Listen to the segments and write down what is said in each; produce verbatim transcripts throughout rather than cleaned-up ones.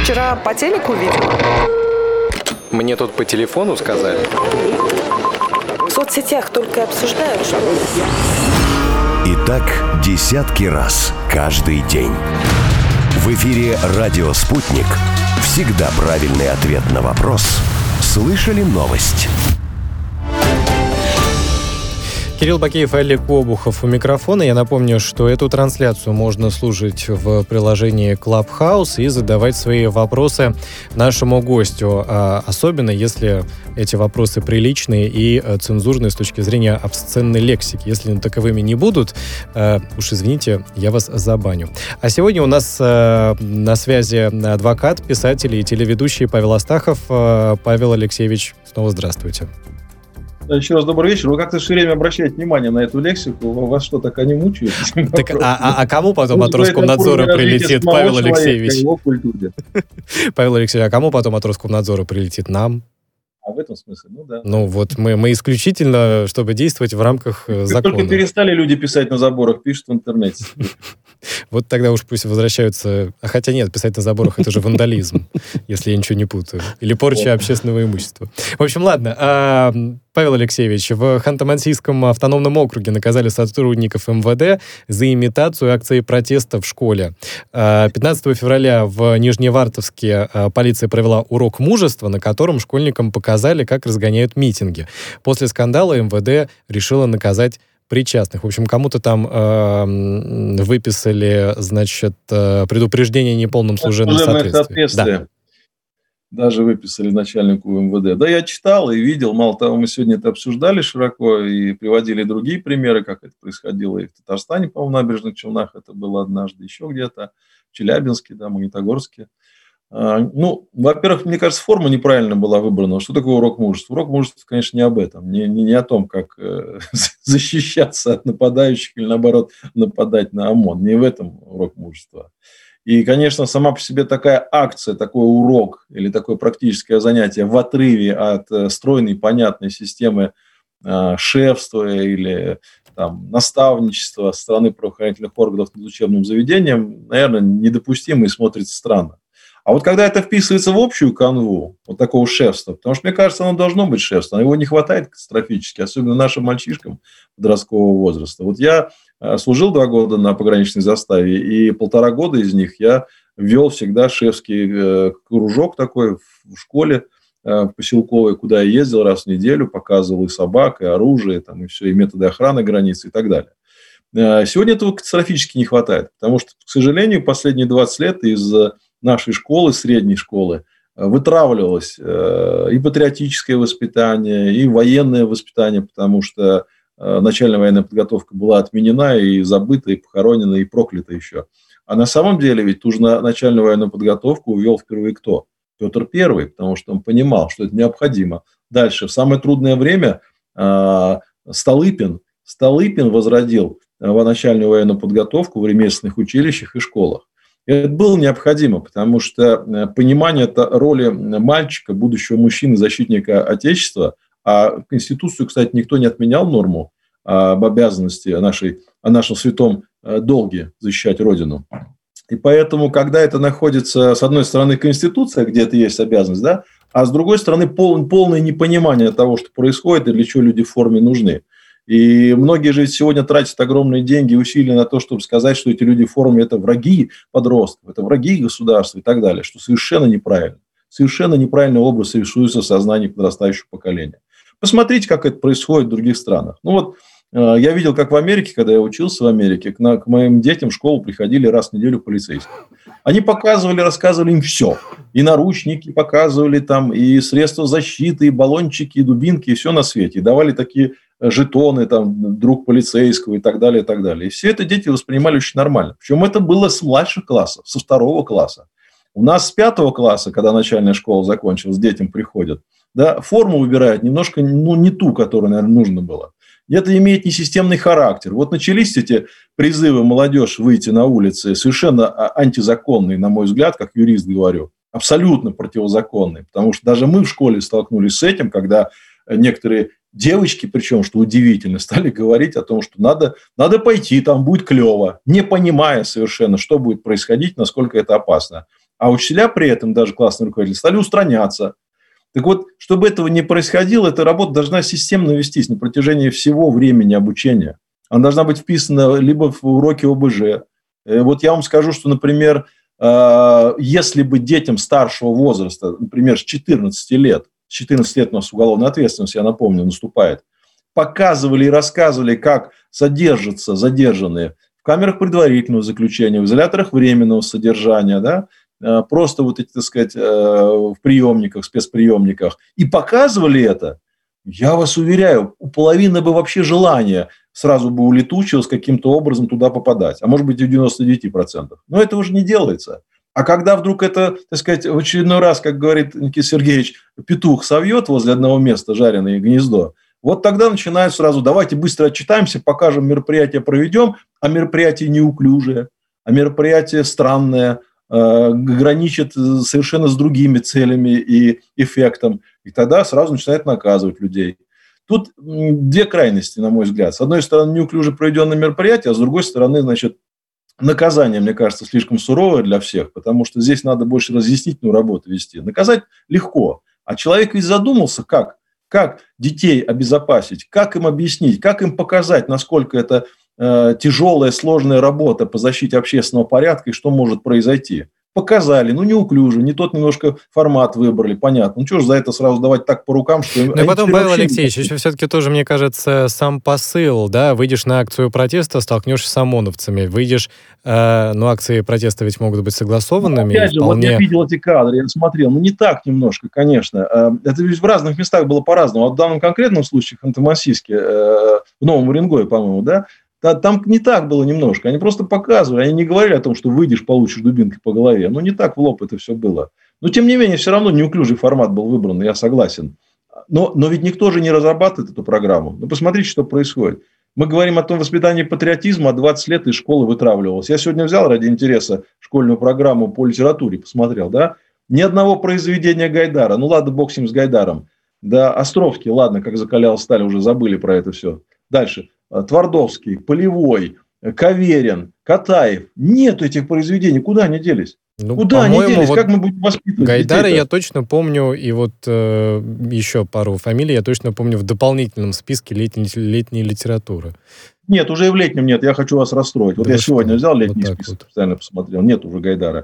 вчера по телеку видела? Мне тут по телефону сказали. В соцсетях только обсуждают, что... И так десятки раз каждый день. В эфире «Радио Спутник». Всегда правильный ответ на вопрос. Слышали новость? Кирилл Бакеев и Олег Обухов у микрофона. Я напомню, что эту трансляцию можно слушать в приложении Clubhouse и задавать свои вопросы нашему гостю. Особенно, если эти вопросы приличные и цензурные с точки зрения обсценной лексики. Если таковыми не будут, уж извините, я вас забаню. А сегодня у нас на связи адвокат, писатель и телеведущий Павел Астахов. Павел Алексеевич, снова здравствуйте. Еще раз добрый вечер. Вы как-то все время обращаете внимание на эту лексику. Вас что, так они мучают? Так, а, а, а кому потом от Роскомнадзора прилетит, Павел Алексеевич? Павел Алексеевич, а кому потом от Роскомнадзора прилетит? Нам? А в этом смысле? Ну да. Ну вот мы, мы исключительно, чтобы действовать в рамках как закона. Только перестали люди писать на заборах, пишут в интернете. Вот тогда уж пусть возвращаются... А хотя нет, писать на заборах — это же вандализм, если я ничего не путаю. Или порча общественного имущества. В общем, ладно. Павел Алексеевич, в Ханты-Мансийском автономном округе наказали сотрудников эм вэ дэ за имитацию акции протеста в школе. пятнадцатого февраля в Нижневартовске полиция провела урок мужества, на котором школьникам показали, как разгоняют митинги. После скандала эм вэ дэ решила наказать причастных. В общем, кому-то там э, выписали, значит, э, предупреждение о неполном служебном соответствии. Да. Даже выписали начальнику эм вэ дэ. Да, я читал и видел. Мало того, мы сегодня это обсуждали широко и приводили другие примеры, как это происходило и в Татарстане, по-моему, в Набережных Челнах это было однажды, еще где-то, в Челябинске, да, Магнитогорске. Ну, во-первых, мне кажется, форма неправильно была выбрана. Что такое урок мужества? Урок мужества, конечно, не об этом. Не, не, не о том, как э, защищаться от нападающих или, наоборот, нападать на ОМОН. Не в этом урок мужества. И, конечно, сама по себе такая акция, такой урок или такое практическое занятие в отрыве от стройной, понятной системы э, шефства или там, наставничества со стороны правоохранительных органов над учебным заведением, наверное, недопустимо и смотрится странно. А вот когда это вписывается в общую канву, вот такого шефства, потому что, мне кажется, оно должно быть шефством, его не хватает катастрофически, особенно нашим мальчишкам подросткового возраста. Вот я служил два года на пограничной заставе, и полтора года из них я вел всегда шефский кружок такой в школе поселковой, куда я ездил раз в неделю, показывал и собак, и оружие, там, и все, и методы охраны границ и так далее. Сегодня этого катастрофически не хватает, потому что, к сожалению, последние двадцать лет из нашей школы, средней школы, вытравливалось и патриотическое воспитание, и военное воспитание, потому что начальная военная подготовка была отменена и забыта, и похоронена, и проклята еще. А на самом деле ведь ту же начальную военную подготовку увел впервые кто? Петр Первый, потому что он понимал, что это необходимо. Дальше, в самое трудное время Столыпин, Столыпин возродил начальную военную подготовку в ремесленных училищах и школах. Это было необходимо, потому что понимание роли мальчика, будущего мужчины, защитника Отечества, а Конституцию, кстати, никто не отменял норму об обязанности нашей, о нашем святом долге защищать Родину. И поэтому, когда это находится, с одной стороны, Конституция, где это есть обязанность, да, а с другой стороны, пол, полное непонимание того, что происходит и для чего люди в форме нужны. И многие же сегодня тратят огромные деньги и усилия на то, чтобы сказать, что эти люди в форме – это враги подростков, это враги государства и так далее, что совершенно неправильно. Совершенно неправильный образ рисуется в сознании подрастающего поколения. Посмотрите, как это происходит в других странах. Ну вот, э, я видел, как в Америке, когда я учился в Америке, к, на, к моим детям в школу приходили раз в неделю полицейские. Они показывали, рассказывали им все. И наручники показывали там, и средства защиты, и баллончики, и дубинки, и все на свете. И давали такие жетоны, там, друг полицейского и так далее, и так далее. И все это дети воспринимали очень нормально. Причем это было с младших классов, со второго класса. У нас с пятого класса, когда начальная школа закончилась, детям приходят, да, форму выбирают немножко, ну, не ту, которую, наверное, нужно было. Это имеет несистемный характер. Вот начались эти призывы молодежь выйти на улицы, совершенно антизаконные, на мой взгляд, как юрист говорю, абсолютно противозаконные. Потому что даже мы в школе столкнулись с этим, когда некоторые девочки, причем, что удивительно, стали говорить о том, что надо, надо пойти, там будет клево, не понимая совершенно, что будет происходить, насколько это опасно. А учителя при этом, даже классные руководители, стали устраняться. Так вот, чтобы этого не происходило, эта работа должна системно вестись на протяжении всего времени обучения. Она должна быть вписана либо в уроки о бэ жэ. Вот я вам скажу, что, например, если бы детям старшего возраста, например, с четырнадцати лет, с четырнадцати лет у нас уголовная ответственность, я напомню, наступает, показывали и рассказывали, как содержатся задержанные в камерах предварительного заключения, в изоляторах временного содержания, да, просто вот эти, так сказать, в приемниках, спецприемниках, и показывали это, я вас уверяю, у половины бы вообще желание сразу бы улетучилось каким-то образом туда попадать, а может быть и в девяноста девяти процентах. Но это уже не делается. А когда вдруг это, так сказать, в очередной раз, как говорит Никита Сергеевич, петух совьет возле одного места жареное гнездо, вот тогда начинают сразу, давайте быстро отчитаемся, покажем, мероприятие проведем, а мероприятие неуклюжее, а мероприятие странное, граничит совершенно с другими целями и эффектом. И тогда сразу начинает наказывать людей. Тут две крайности, на мой взгляд. С одной стороны, неуклюже проведенное мероприятие, а с другой стороны, значит, наказание, мне кажется, слишком суровое для всех, потому что здесь надо больше разъяснительную работу вести. Наказать легко, а человек ведь задумался, как, как детей обезопасить, как им объяснить, как им показать, насколько это э, тяжелая, сложная работа по защите общественного порядка и что может произойти. Показали, ну, неуклюже, не тот немножко формат выбрали, понятно. Ну, что ж за это сразу давать так по рукам, что... Ну, и потом, Павел Алексеевич, еще все-таки тоже, мне кажется, сам посыл, да, выйдешь на акцию протеста, столкнешься с ОМОНовцами, выйдешь, э, ну, акции протеста ведь могут быть согласованными. Ну, опять же, вполне... вот я видел эти кадры, я смотрел, ну, не так немножко, конечно. Это ведь в разных местах было по-разному. А в данном конкретном случае, в Ханты-Мансийске, э, в Новом Уренгое, по-моему, да, там не так было немножко. Они просто показывали. Они не говорили о том, что выйдешь, получишь дубинкой по голове. Ну, не так в лоб это все было. Но, тем не менее, все равно неуклюжий формат был выбран, я согласен. Но, но ведь никто же не разрабатывает эту программу. Ну, посмотрите, что происходит. Мы говорим о том воспитании патриотизма, а двадцать лет из школы вытравливалось. Я сегодня взял ради интереса школьную программу по литературе, посмотрел, да? Ни одного произведения Гайдара. Ну, ладно, бог с ним, с Гайдаром. Да, Островский, ладно, как закалял сталь, уже забыли про это все. Дальше. Твардовский, Полевой, Каверин, Катаев. Нет этих произведений. Куда они делись? Ну, Куда они делись? Вот как мы будем воспитывать Гайдара детей-то? Я точно помню, и вот э, еще пару фамилий я точно помню в дополнительном списке летней, летней литературы. Нет, уже и в летнем нет. Я хочу вас расстроить. Вот да я сегодня взял летний вот список, вот. специально посмотрел. Нет уже Гайдара.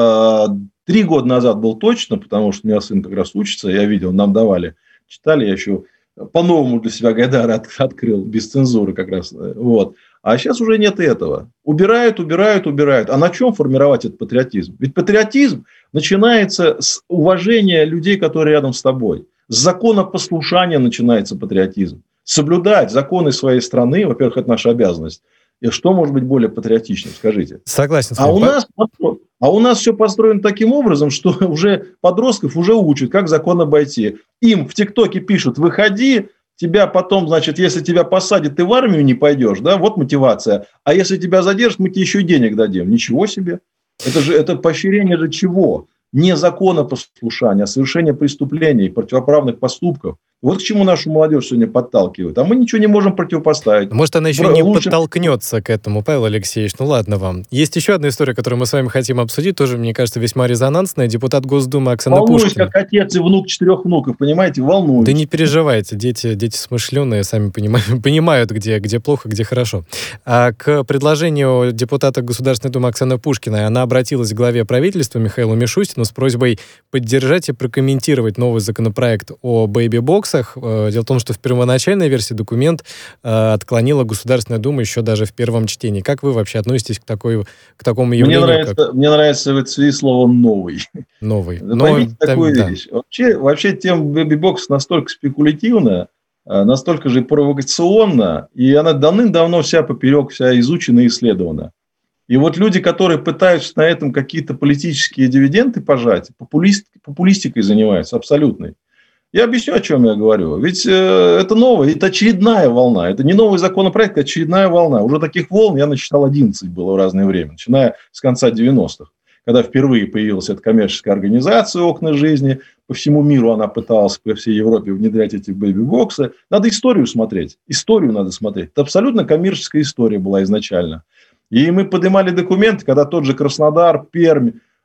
Три года назад был точно, потому что у меня сын как раз учится. Я видел, нам давали. Читали, я еще... по-новому для себя Гайдара от, открыл, без цензуры как раз. Вот. А сейчас уже нет этого. Убирают, убирают, убирают. А на чем формировать этот патриотизм? Ведь патриотизм начинается с уважения людей, которые рядом с тобой. С законопослушания начинается патриотизм. Соблюдать законы своей страны, во-первых, это наша обязанность. И что может быть более патриотичным, скажите? Согласен с а вами. у нас, а у нас все построено таким образом, что уже подростков уже учат, как закон обойти. Им в ТикТоке пишут: выходи, тебя потом, значит, если тебя посадят, ты в армию не пойдешь, да, вот мотивация. А если тебя задержат, мы тебе еще и денег дадим. Ничего себе. Это же это поощрение же чего? Не законопослушания, а совершение преступлений, противоправных поступков. Вот к чему нашу молодежь сегодня подталкивают. А мы ничего не можем противопоставить. Может, она еще Бро, не лучше... подтолкнется к этому, Павел Алексеевич. Ну, ладно вам. Есть еще одна история, которую мы с вами хотим обсудить, тоже, мне кажется, весьма резонансная. Депутат Госдумы Оксана Волнуюсь, Пушкина. как отец и внук четырех внуков, понимаете? Волнуюсь. Да не переживайте, дети, дети смышленые, сами понимают, понимают где, где плохо, где хорошо. А к предложению депутата Государственной Думы Оксаны Пушкиной она обратилась к главе правительства Михаилу Мишустину с просьбой поддержать и прокомментировать новый законопроект о бэйби-боксах. Дело в том, что в первоначальной версии документ э, отклонила Государственная Дума еще даже в первом чтении. Как вы вообще относитесь к, такой, к такому явлению? Мне нравится, как... мне нравится в этой связи слово «новый». Новый. Но, поймите там, такую да. вещь. Вообще, вообще тема бэби-бокс настолько спекулятивна, настолько же провокационна, и она давным-давно вся поперек, вся изучена и исследована. И вот люди, которые пытаются на этом какие-то политические дивиденды пожать, популист, популистикой занимаются абсолютной. Я объясню, о чем я говорю. Ведь э, это новое, это очередная волна. Это не новый законопроект, это очередная волна. Уже таких волн я насчитал одиннадцать было в разное время, начиная с конца девяностых, когда впервые появилась эта коммерческая организация «Окна жизни». По всему миру она пыталась, по всей Европе, внедрять эти бэби-боксы. Надо историю смотреть. Историю надо смотреть. Это абсолютно коммерческая история была изначально. И мы поднимали документы, когда тот же Краснодар, Пермь,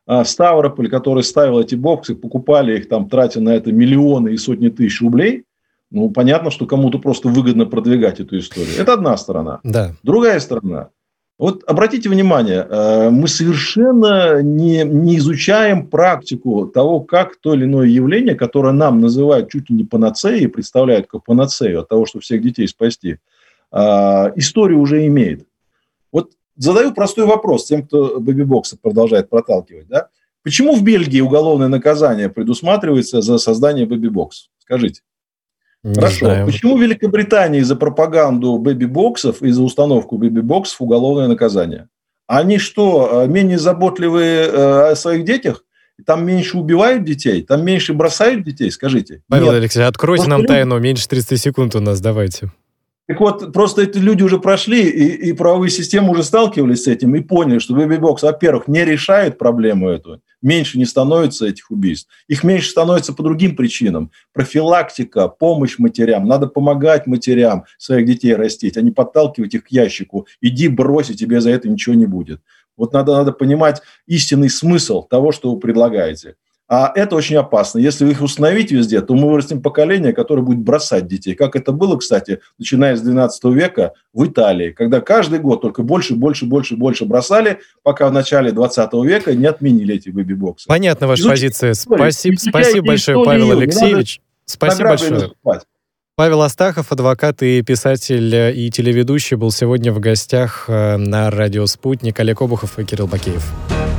Ставрополь, который ставил эти боксы, покупали их, там, тратя на это миллионы и сотни тысяч рублей, ну, понятно, что кому-то просто выгодно продвигать эту историю. Это одна сторона. Да. Другая сторона. Вот обратите внимание, мы совершенно не, не изучаем практику того, как то или иное явление, которое нам называют чуть ли не панацеей, представляют как панацею от того, чтобы всех детей спасти, историю уже имеет. Вот задаю простой вопрос тем, кто бэби-боксы продолжает проталкивать. Да? Почему в Бельгии уголовное наказание предусматривается за создание бэби-боксов? Скажите. Не Хорошо. знаю. Почему в Великобритании за пропаганду бэби-боксов и за установку бэби-боксов уголовное наказание? Они что, менее заботливые о своих детях? Там меньше убивают детей? Там меньше бросают детей? Скажите. Павел Нет. Алексеевич, откройте Просто нам люди- тайну. Меньше тридцать секунд у нас, давайте. Так вот, просто эти люди уже прошли, и, и правовые системы уже сталкивались с этим, и поняли, что бэби-бокс, во-первых, не решает проблему эту, меньше не становится этих убийств, их меньше становится по другим причинам. Профилактика, помощь матерям, надо помогать матерям своих детей растить, а не подталкивать их к ящику. Иди брось, и тебе за это ничего не будет. Вот надо, надо понимать истинный смысл того, что вы предлагаете. А это очень опасно. Если их установить везде, то мы вырастим поколение, которое будет бросать детей. Как это было, кстати, начиная с двенадцатого века в Италии, когда каждый год только больше, больше, больше, больше бросали, пока в начале двадцатого века не отменили эти бэби-боксы. Понятна ваша Изучите позиция. историю. Спасибо, Изучайте спасибо большое, историю. Павел Не надо Алексеевич. Спасибо наградой большое. наступать. Павел Астахов, адвокат и писатель и телеведущий, был сегодня в гостях э, на радио «Спутник». Олег Обухов и Кирилл Бакеев.